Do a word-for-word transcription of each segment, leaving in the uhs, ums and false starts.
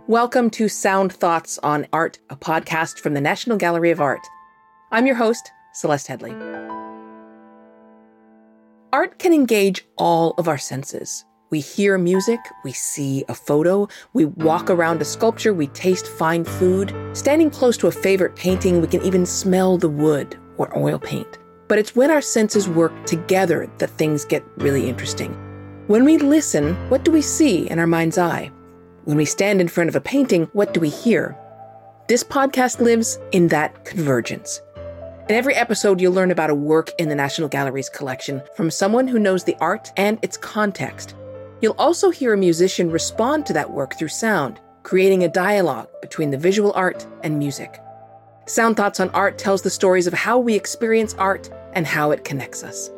Welcome to Sound Thoughts on Art, a podcast from the National Gallery of Art. I'm your host, Celeste Headley. Art can engage all of our senses. We hear music, we see a photo, we walk around a sculpture, we taste fine food. Standing close to a favorite painting, we can even smell the wood or oil paint. But it's when our senses work together that things get really interesting. When we listen, what do we see in our mind's eye? When we stand in front of a painting, what do we hear? This podcast lives in that convergence. In every episode, you'll learn about a work in the National Gallery's collection from someone who knows the art and its context. You'll also hear a musician respond to that work through sound, creating a dialogue between the visual art and music. Sound Thoughts on Art tells the stories of how we experience art and how it connects us.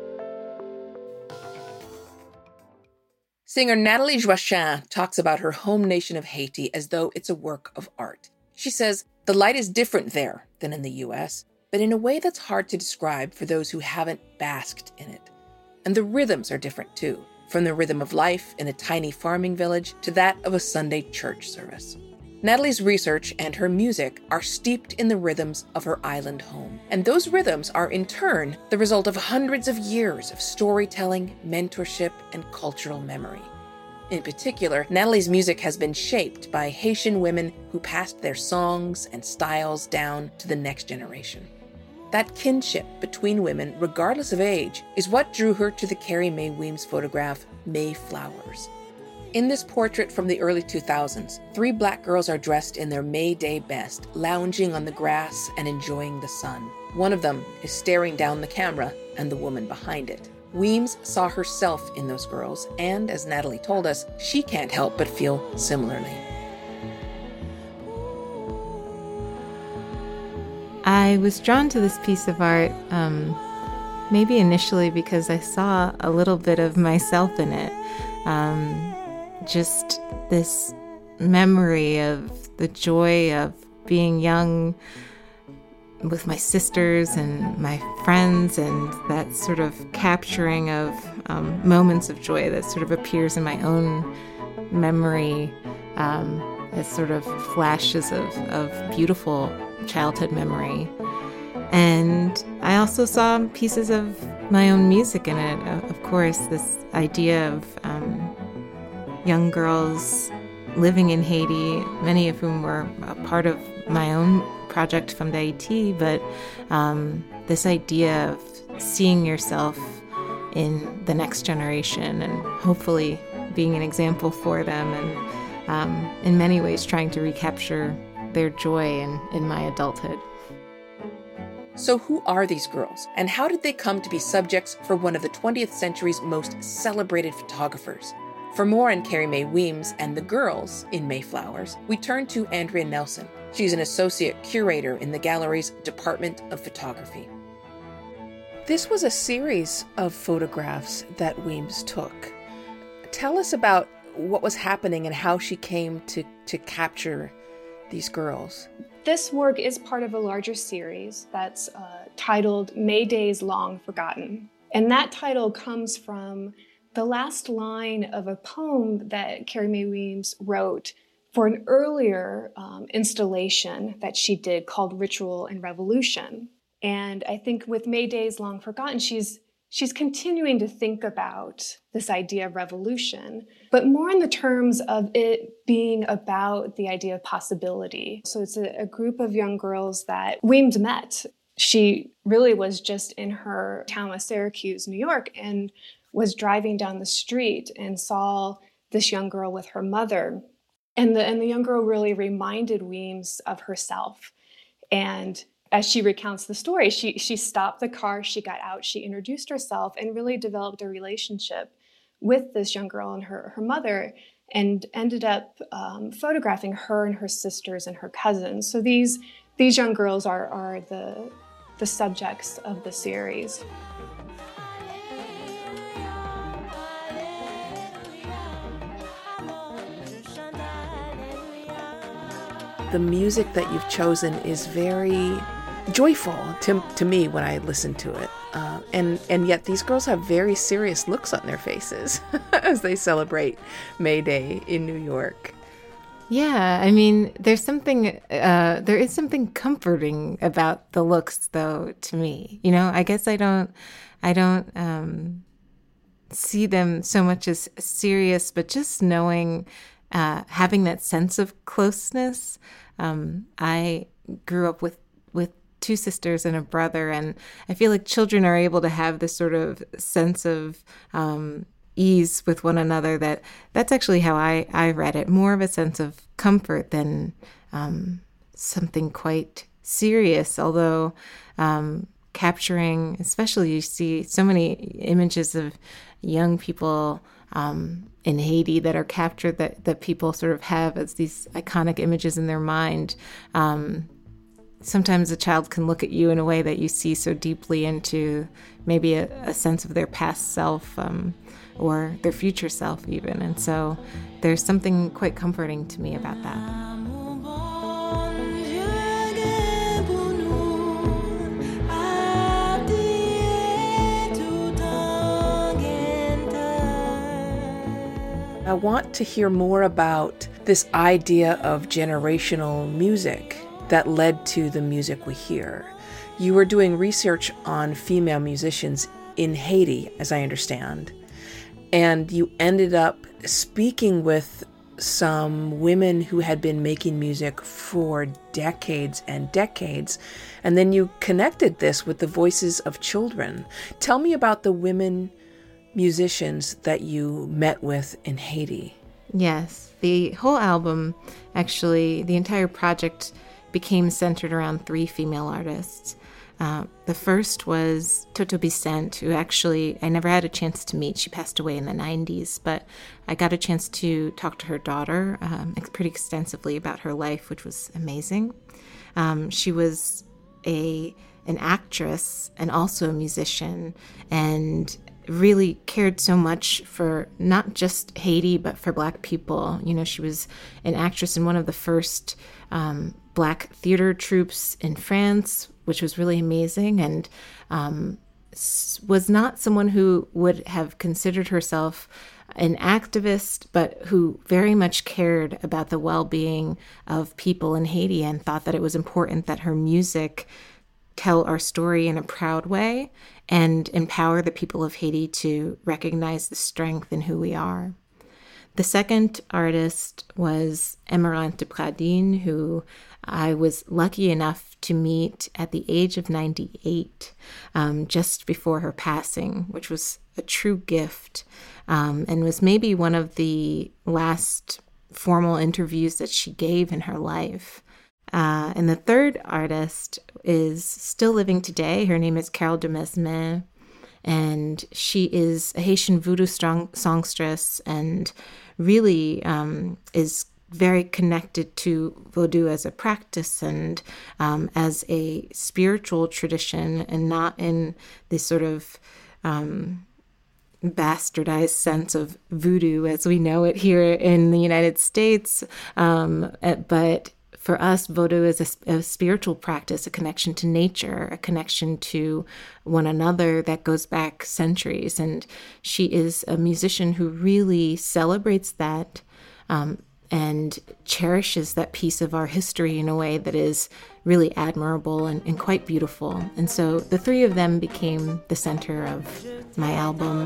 Singer Nathalie Joachim talks about her home nation of Haiti as though it's a work of art. She says, the light is different there than in the U S, but in a way that's hard to describe for those who haven't basked in it. And the rhythms are different too, from the rhythm of life in a tiny farming village to that of a Sunday church service. Nathalie's research and her music are steeped in the rhythms of her island home. And those rhythms are in turn the result of hundreds of years of storytelling, mentorship, and cultural memory. In particular, Nathalie's music has been shaped by Haitian women who passed their songs and styles down to the next generation. That kinship between women, regardless of age, is what drew her to the Carrie Mae Weems photograph, Mayflowers. In this portrait from the early two thousands, three black girls are dressed in their May Day best, lounging on the grass and enjoying the sun. One of them is staring down the camera and the woman behind it. Weems saw herself in those girls, and as Nathalie told us, she can't help but feel similarly. I was drawn to this piece of art, um, maybe initially because I saw a little bit of myself in it. Um, just this memory of the joy of being young with my sisters and my friends, and that sort of capturing of um, moments of joy that sort of appears in my own memory um, as sort of flashes of, of beautiful childhood memory. And I also saw pieces of my own music in it. Of course, this idea of um, young girls living in Haiti, many of whom were a part of my own project from Haiti, but um, this idea of seeing yourself in the next generation and hopefully being an example for them, and um, in many ways trying to recapture their joy in, in my adulthood. So who are these girls, and how did they come to be subjects for one of the twentieth century's most celebrated photographers? For more on Carrie Mae Weems and the girls in Mayflowers, we turn to Andrea Nelson. She's an associate curator in the gallery's Department of Photography. This was a series of photographs that Weems took. Tell us about what was happening and how she came to, to capture these girls. This work is part of a larger series that's uh, titled May Days Long Forgotten. And that title comes from the last line of a poem that Carrie Mae Weems wrote for an earlier um, installation that she did called Ritual and Revolution. And I think with May Days Long Forgotten, she's she's continuing to think about this idea of revolution, but more in the terms of it being about the idea of possibility. So it's a, a group of young girls that Weems met. She really was just in her town of Syracuse, New York, and was driving down the street and saw this young girl with her mother. And the, and the young girl really reminded Weems of herself. And as she recounts the story, she, she stopped the car, she got out, she introduced herself, and really developed a relationship with this young girl and her, her mother, and ended up um, photographing her and her sisters and her cousins. So these, these young girls are, are the, the subjects of the series. The music that you've chosen is very joyful to, to me when I listen to it. Uh, and, and yet these girls have very serious looks on their faces as they celebrate May Day in New York. Yeah, I mean, there's something, uh, there is something comforting about the looks, though, to me. You know, I guess I don't, I don't um, see them so much as serious, but just knowing, uh, having that sense of closeness. Um, I grew up with with two sisters and a brother, and I feel like children are able to have this sort of sense of um, ease with one another. That that's actually how I, I read it, more of a sense of comfort than um, something quite serious. Although um, capturing, especially you see so many images of young people um, in Haiti that are captured, that, that people sort of have as these iconic images in their mind. Um, sometimes a child can look at you in a way that you see so deeply into maybe a, a sense of their past self, um, or their future self even. And so there's something quite comforting to me about that. I want to hear more about this idea of generational music that led to the music we hear. You were doing research on female musicians in Haiti, as I understand, and you ended up speaking with some women who had been making music for decades and decades, and then you connected this with the voices of children. Tell me about the women musicians that you met with in Haiti. Yes, the whole album, actually, the entire project became centered around three female artists. Uh, the first was Toto Bicent, who actually I never had a chance to meet. She passed away in the nineties, but I got a chance to talk to her daughter um, pretty extensively about her life, which was amazing. Um, she was a an actress and also a musician, and really cared so much for not just Haiti, but for Black people. You know, she was an actress in one of the first um, Black theater troupes in France, which was really amazing, and um, was not someone who would have considered herself an activist, but who very much cared about the well-being of people in Haiti and thought that it was important that her music tell our story in a proud way and empower the people of Haiti to recognize the strength in who we are. The second artist was Emeraunt de Pradines, who I was lucky enough to meet at the age of ninety-eight, um, just before her passing, which was a true gift, um, and was maybe one of the last formal interviews that she gave in her life. Uh, and the third artist is still living today. Her name is Carole de Mesmes, and she is a Haitian voodoo strong songstress and really um, is very connected to Vodou as a practice and um, as a spiritual tradition, and not in this sort of um, bastardized sense of voodoo as we know it here in the United States, um, but for us, Vodou is a, a spiritual practice, a connection to nature, a connection to one another that goes back centuries. And she is a musician who really celebrates that um, and cherishes that piece of our history in a way that is really admirable and, and quite beautiful. And so the three of them became the center of my album.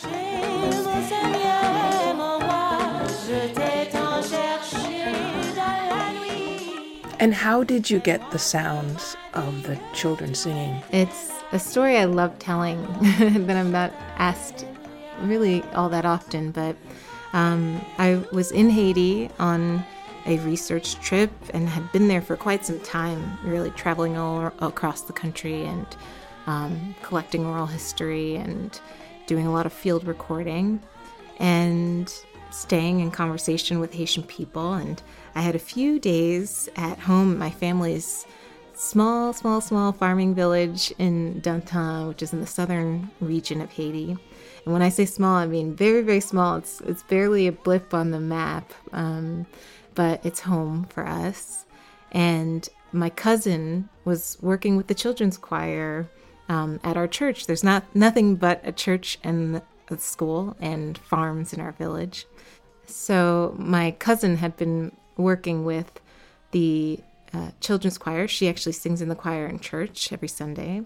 And how did you get the sounds of the children singing? It's a story I love telling that I'm not asked really all that often, but um, I was in Haiti on a research trip and had been there for quite some time, really traveling all across the country and um, collecting oral history and doing a lot of field recording and staying in conversation with Haitian people. And I had a few days at home, my family's small, small, small farming village in Dantin, which is in the southern region of Haiti. And when I say small, I mean very, very small. It's it's barely a blip on the map, um, but it's home for us. And my cousin was working with the children's choir um, at our church. There's not nothing but a church and a school and farms in our village. So my cousin had been working with the uh, children's choir. She actually sings in the choir in church every Sunday.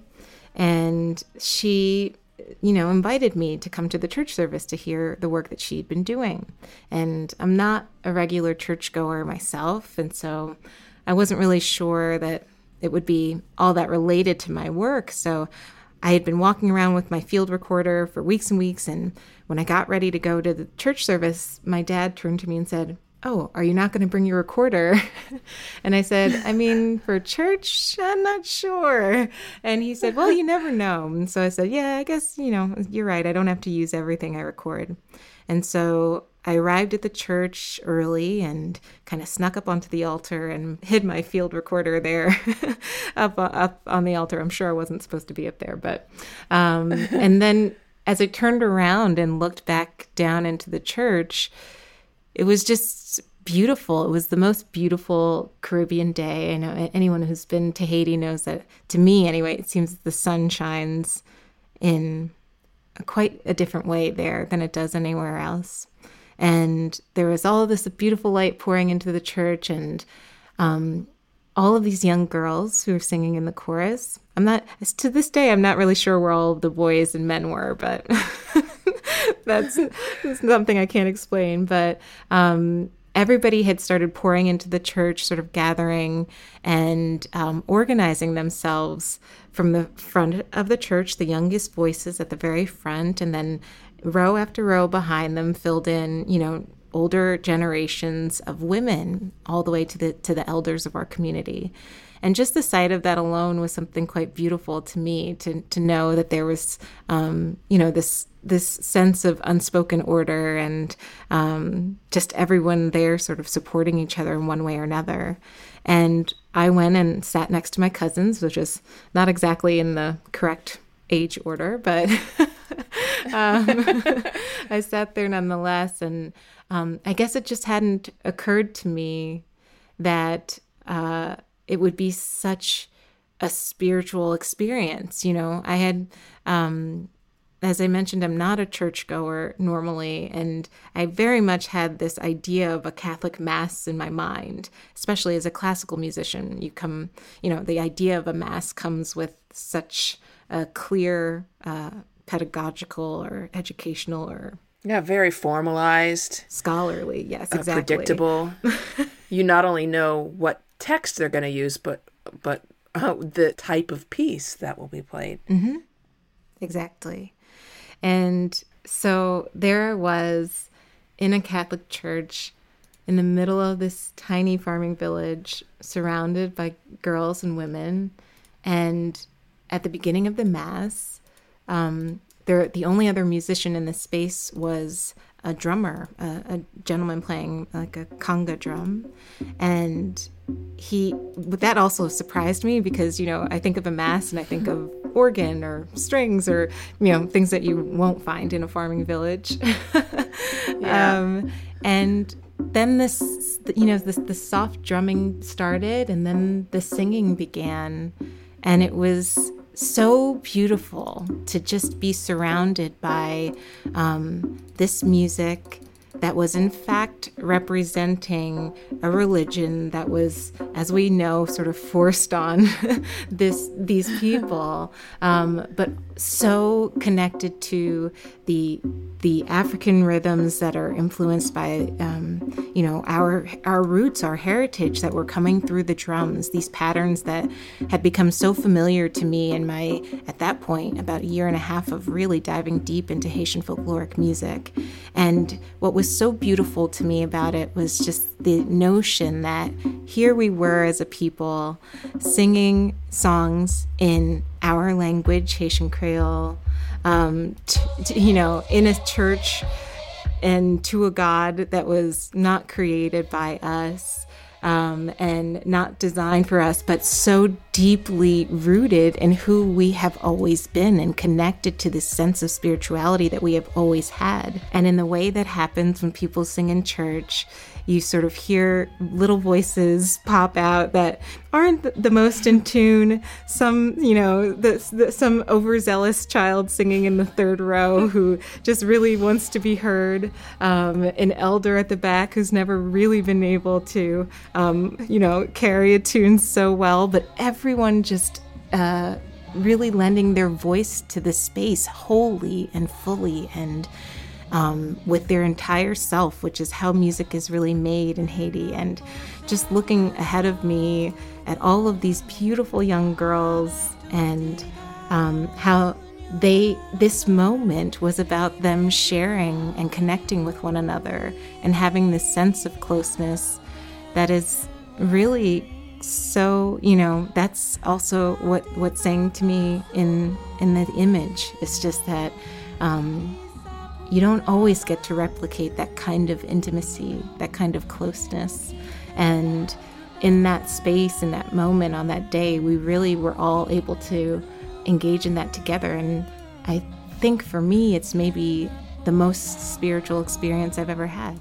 And she, you know, invited me to come to the church service to hear the work that she'd been doing. And I'm not a regular churchgoer myself, and so I wasn't really sure that it would be all that related to my work. So I had been walking around with my field recorder for weeks and weeks, and when I got ready to go to the church service, my dad turned to me and said, "Oh, are you not going to bring your recorder?" And I said, "I mean, for church, I'm not sure." And he said, "Well, you never know." And so I said, "Yeah, I guess, you know, you're right. I don't have to use everything I record." And so I arrived at the church early and kind of snuck up onto the altar and hid my field recorder there up, up on the altar. I'm sure I wasn't supposed to be up there, but, um, and then as I turned around and looked back down into the church, it was just beautiful. It was the most beautiful Caribbean day. I know anyone who's been to Haiti knows that, to me anyway, it seems the sun shines in quite a different way there than it does anywhere else. And there was all of this beautiful light pouring into the church, and um, all of these young girls who were singing in the chorus. I'm not, to this day, I'm not really sure where all of the boys and men were, but that's, that's something I can't explain. But um, everybody had started pouring into the church, sort of gathering and um, organizing themselves from the front of the church, the youngest voices at the very front, and then row after row behind them filled in, you know, older generations of women, all the way to the to the elders of our community. And just the sight of that alone was something quite beautiful to me, to to know that there was, um, you know, this this sense of unspoken order, and um, just everyone there sort of supporting each other in one way or another. And I went and sat next to my cousins, which is not exactly in the correct age order, but um, I sat there nonetheless. And um, I guess it just hadn't occurred to me that uh, it would be such a spiritual experience. You know, I had, um, as I mentioned, I'm not a churchgoer normally, and I very much had this idea of a Catholic Mass in my mind, especially as a classical musician. You come, you know, the idea of a Mass comes with such a clear uh, pedagogical or educational or yeah, very formalized, scholarly. Yes, uh, exactly. Predictable. You not only know what text they're going to use, but but uh, the type of piece that will be played. Mm-hmm. Exactly. And so there I was in a Catholic church in the middle of this tiny farming village, surrounded by girls and women, and at the beginning of the Mass, um, there the only other musician in the space was a drummer, a, a gentleman playing like a conga drum. And he, that also surprised me because, you know, I think of a Mass and I think of organ or strings or, you know, things that you won't find in a farming village. Yeah. um, and then this, you know, this, the soft drumming started, and then the singing began. And it was so beautiful to just be surrounded by um, this music that was in fact representing a religion that was, as we know, sort of forced on this these people, um, but so connected to the the African rhythms that are influenced by, um, you know, our our roots, our heritage that were coming through the drums. These patterns that had become so familiar to me in my, at that point, about a year and a half of really diving deep into Haitian folkloric music. And what was so beautiful to me about it was just the notion that here we were as a people singing songs in our language, Haitian Creole, um, t- t- you know, in a church and to a God that was not created by us, um, and not designed for us, but so deeply rooted in who we have always been and connected to this sense of spirituality that we have always had. And in the way that happens when people sing in church, you sort of hear little voices pop out that aren't the most in tune. Some, you know, the, the, some overzealous child singing in the third row who just really wants to be heard. Um, an elder at the back who's never really been able to, um, you know, carry a tune so well. But everyone just uh, really lending their voice to the space wholly and fully and Um, with their entire self, which is how music is really made in Haiti. And just looking ahead of me at all of these beautiful young girls and um, how they, this moment was about them sharing and connecting with one another and having this sense of closeness that is really so, you know, that's also what, what's saying to me in, in the image. It's just that, um, you don't always get to replicate that kind of intimacy, that kind of closeness. And in that space, in that moment, on that day, we really were all able to engage in that together. And I think for me, it's maybe the most spiritual experience I've ever had.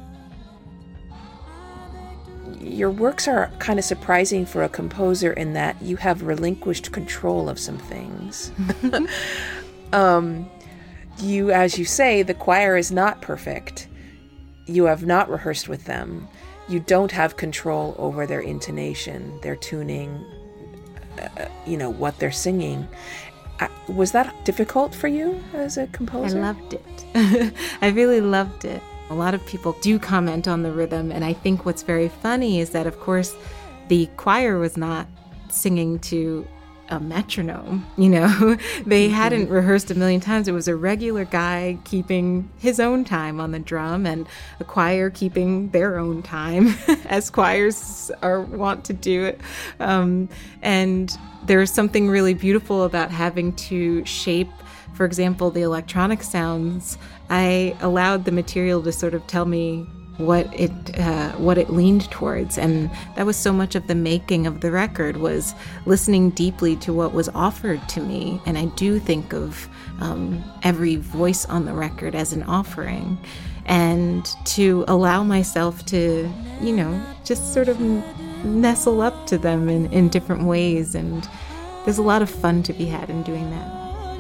Your works are kind of surprising for a composer in that you have relinquished control of some things. um, You, as you say, the choir is not perfect. You have not rehearsed with them. You don't have control over their intonation, their tuning, uh, you know, what they're singing. Uh, was that difficult for you as a composer? I loved it. I really loved it. A lot of people do comment on the rhythm, and I think what's very funny is that, of course, the choir was not singing to a metronome, you know. They mm-hmm. hadn't rehearsed a million times. It was a regular guy keeping his own time on the drum and a choir keeping their own time, as choirs are wont to do it. Um, and there's something really beautiful about having to shape, for example, the electronic sounds. I allowed the material to sort of tell me what it uh, what it leaned towards, and that was so much of the making of the record, was listening deeply to what was offered to me. And I do think of um, every voice on the record as an offering, and to allow myself to, you know, just sort of nestle up to them in, in different ways. And there's a lot of fun to be had in doing that.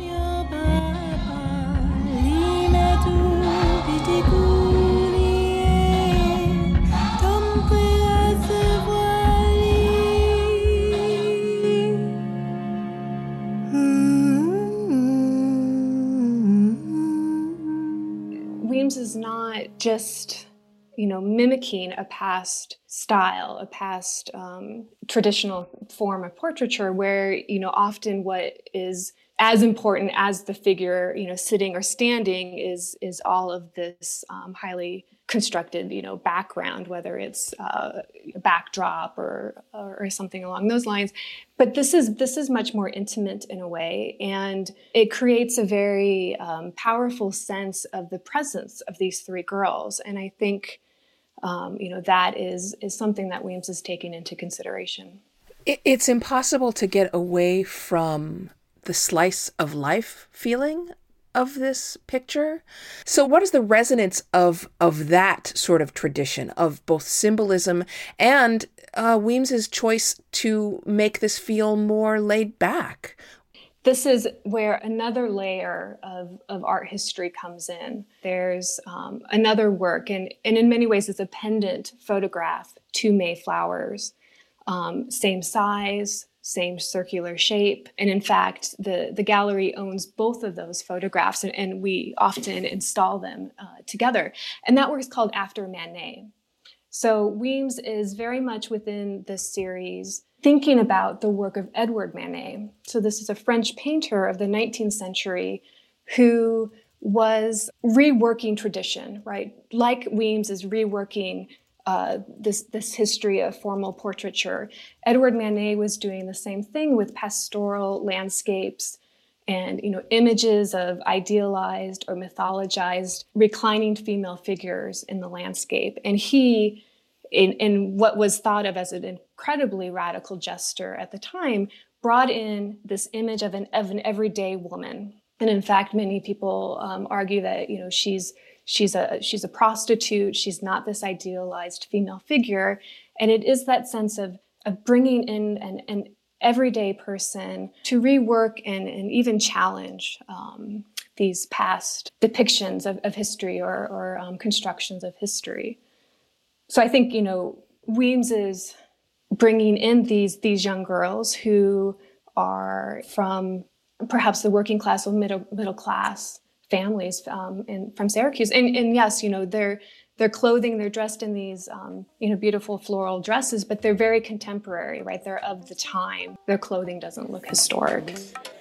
Weems is not just, you know, mimicking a past style, a past um, traditional form of portraiture where, you know, often what is as important as the figure, you know, sitting or standing is is all of this um, highly constructed, you know, background, whether it's uh, a backdrop or, or or something along those lines. But this is this is much more intimate in a way, and it creates a very um, powerful sense of the presence of these three girls. And I think, um, you know, that is is something that Weems is taking into consideration. It, it's impossible to get away from the slice of life feeling of this picture. So what is the resonance of of that sort of tradition of both symbolism and uh, Weems's choice to make this feel more laid back? This is where another layer of, of art history comes in. There's um, another work, and, and in many ways it's a pendant photograph to Mayflowers, um, same size, same circular shape. And in fact, the, the gallery owns both of those photographs, and, and we often install them uh, together. And that work is called After Manet. So Weems is very much within this series thinking about the work of Edouard Manet. So this is a French painter of the nineteenth century who was reworking tradition, right? Like Weems is reworking Uh, this this history of formal portraiture. Edouard Manet was doing the same thing with pastoral landscapes and, you know, images of idealized or mythologized reclining female figures in the landscape. And he, in, in what was thought of as an incredibly radical gesture at the time, brought in this image of an of an everyday woman. And in fact, many people um, argue that, you know, she's She's a she's a prostitute. She's not this idealized female figure. And it is that sense of of bringing in an, an everyday person to rework and, and even challenge um, these past depictions of, of history or, or um, constructions of history. So I think, you know, Weems is bringing in these, these young girls who are from perhaps the working class or middle, middle class families um, in, from Syracuse. And, and yes, you know, they're, their clothing, they're dressed in these, um, you know, beautiful floral dresses, but they're very contemporary, right? They're of the time. Their clothing doesn't look historic.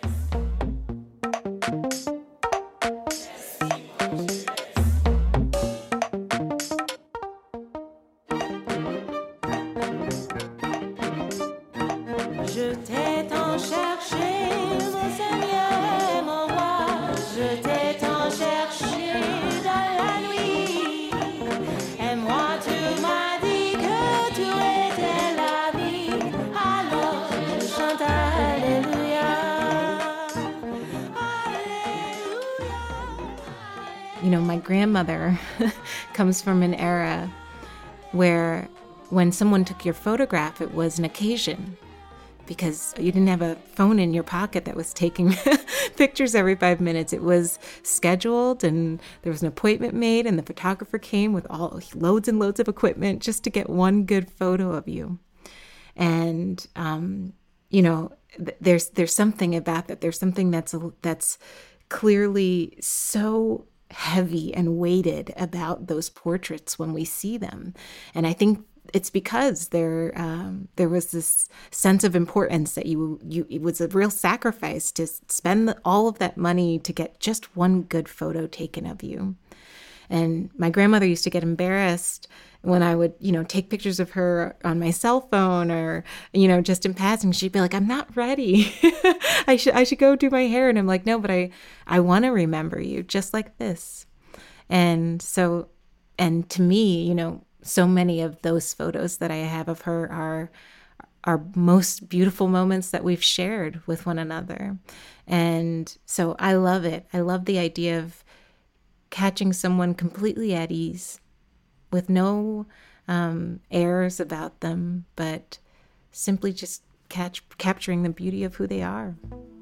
You know, my grandmother comes from an era where when someone took your photograph, it was an occasion because you didn't have a phone in your pocket that was taking pictures every five minutes. It was scheduled and there was an appointment made and the photographer came with all loads and loads of equipment just to get one good photo of you. And, um, you know, th- there's there's something about that. There's something that's that's clearly so heavy and weighted about those portraits when we see them. And I think it's because there um, there was this sense of importance that you you it was a real sacrifice to spend all of that money to get just one good photo taken of you. And my grandmother used to get embarrassed when I would, you know, take pictures of her on my cell phone or, you know, just in passing. She'd be like, I'm not ready. I should I should go do my hair. And I'm like, no, but I, I want to remember you just like this. And so, and to me, you know, so many of those photos that I have of her are are most beautiful moments that we've shared with one another. And so I love it. I love the idea of catching someone completely at ease with no um, airs about them, but simply just catch capturing the beauty of who they are.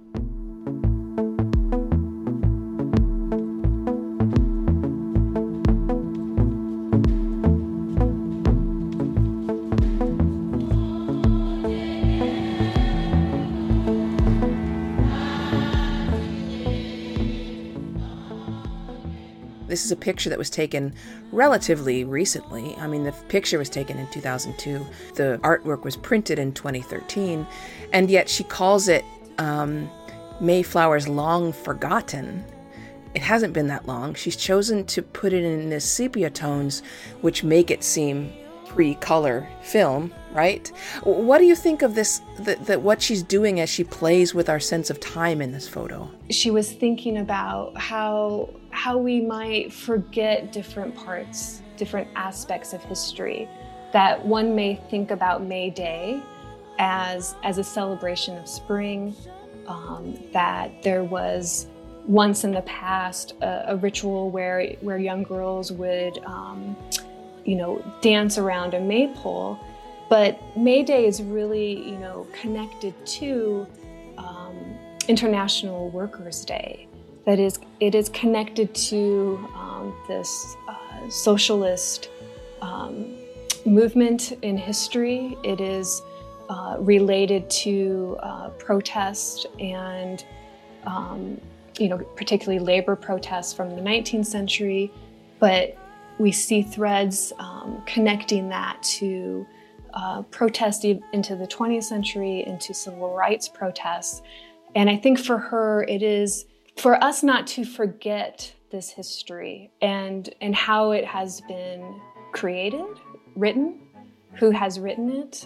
This is a picture that was taken relatively recently. I mean, the picture was taken in two thousand two. The artwork was printed in twenty thirteen. And yet she calls it um, Mayflower's Long Forgotten. It hasn't been that long. She's chosen to put it in this sepia tones, which make it seem pre-color film, right? What do you think of this, that, that what she's doing as she plays with our sense of time in this photo? She was thinking about how how we might forget different parts, different aspects of history, that one may think about May Day as, as a celebration of spring, um, that there was once in the past a, a ritual where, where young girls would um, you know, dance around a maypole. But May Day is really, you know, connected to um, International Workers' Day. That is, it is connected to um, this uh, socialist um, movement in history. It is uh, related to uh, protest and, um, you know, particularly labor protests from the nineteenth century. But we see threads um, connecting that to uh, protest into the twentieth century, into civil rights protests. And I think for her, it is for us not to forget this history and, and how it has been created, written, who has written it.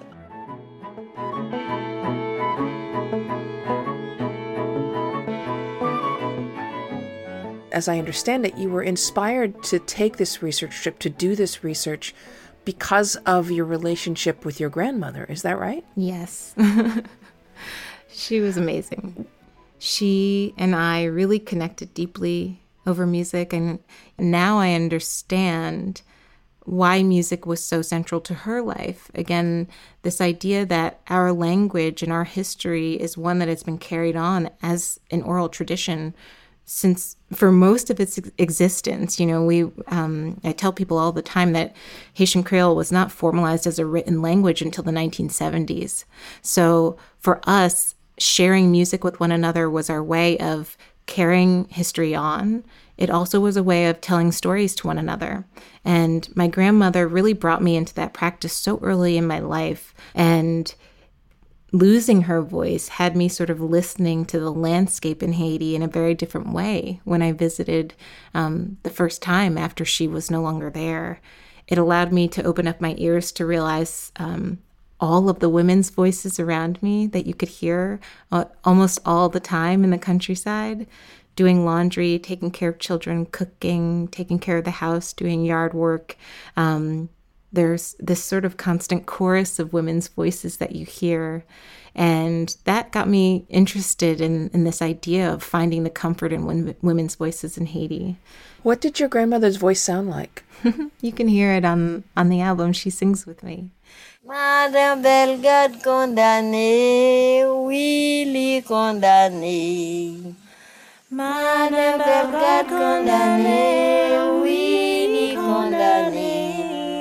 As I understand it, you were inspired to take this research trip, to do this research because of your relationship with your grandmother. Is that right? Yes. She was amazing. She and I really connected deeply over music, and now I understand why music was so central to her life. Again, this idea that our language and our history is one that has been carried on as an oral tradition since for most of its existence. You know, we um, I tell people all the time that Haitian Creole was not formalized as a written language until the nineteen seventies. So for us, sharing music with one another was our way of carrying history on. It also was a way of telling stories to one another. And my grandmother really brought me into that practice so early in my life. And losing her voice had me sort of listening to the landscape in Haiti in a very different way when I visited um, the first time after she was no longer there. It allowed me to open up my ears to realize um, all of the women's voices around me that you could hear uh, almost all the time in the countryside, doing laundry, taking care of children, cooking, taking care of the house, doing yard work. Um, there's this sort of constant chorus of women's voices that you hear. And that got me interested in, in this idea of finding the comfort in women, women's voices in Haiti. What did your grandmother's voice sound like? You can hear it on, on the album. She sings with me. Madame Bellegarde condamnée, Willy condamné. Madame Bellegarde condamnée, Willy condamné.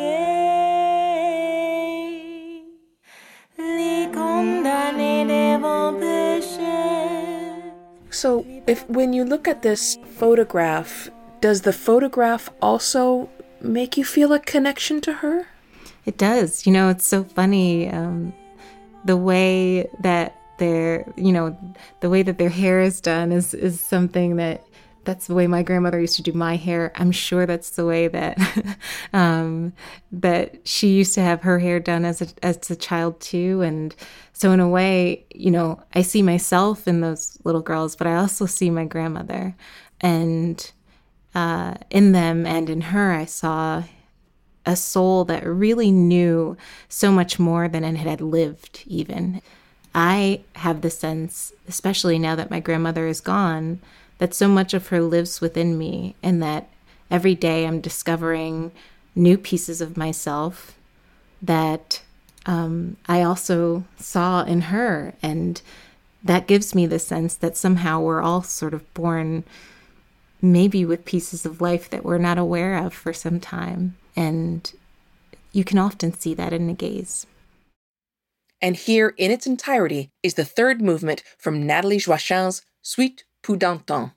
Les condamnés devant pécher. So, if when you look at this photograph, does the photograph also make you feel a connection to her? It does. You know, it's so funny, um, the way that their, you know, the way that their hair is done is, is something that, that's the way my grandmother used to do my hair. I'm sure that's the way that, um, that she used to have her hair done as a, as a child too. And so in a way, you know, I see myself in those little girls, but I also see my grandmother, and, uh, in them and in her, I saw a soul that really knew so much more than it had lived even. I have the sense, especially now that my grandmother is gone, that so much of her lives within me, and that every day I'm discovering new pieces of myself that um, I also saw in her. And that gives me the sense that somehow we're all sort of born maybe with pieces of life that we're not aware of for some time. And you can often see that in a gaze. And here in its entirety is the third movement from Nathalie Joachim's Suite pour d'antan.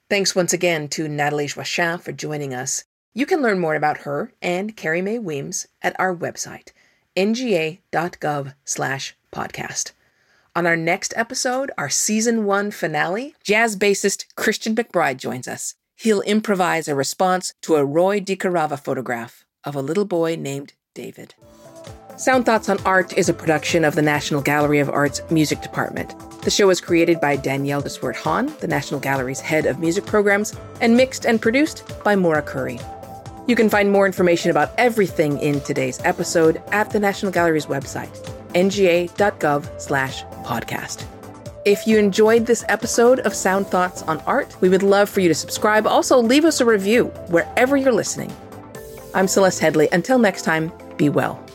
Thanks once again to Natalie Joachim for joining us. You can learn more about her and Carrie Mae Weems at our website, n g a dot gov slash podcast. On our next episode, our season one finale, jazz bassist Christian McBride joins us. He'll improvise a response to a Roy DiCarava photograph of a little boy named David. Sound Thoughts on Art is a production of the National Gallery of Art's music department. The show was created by Danielle de Swert-Hahn, the National Gallery's head of music programs, and mixed and produced by Maura Curry. You can find more information about everything in today's episode at the National Gallery's website, n g a dot gov slash podcast. If you enjoyed this episode of Sound Thoughts on Art, we would love for you to subscribe. Also, leave us a review wherever you're listening. I'm Celeste Headlee. Until next time, be well.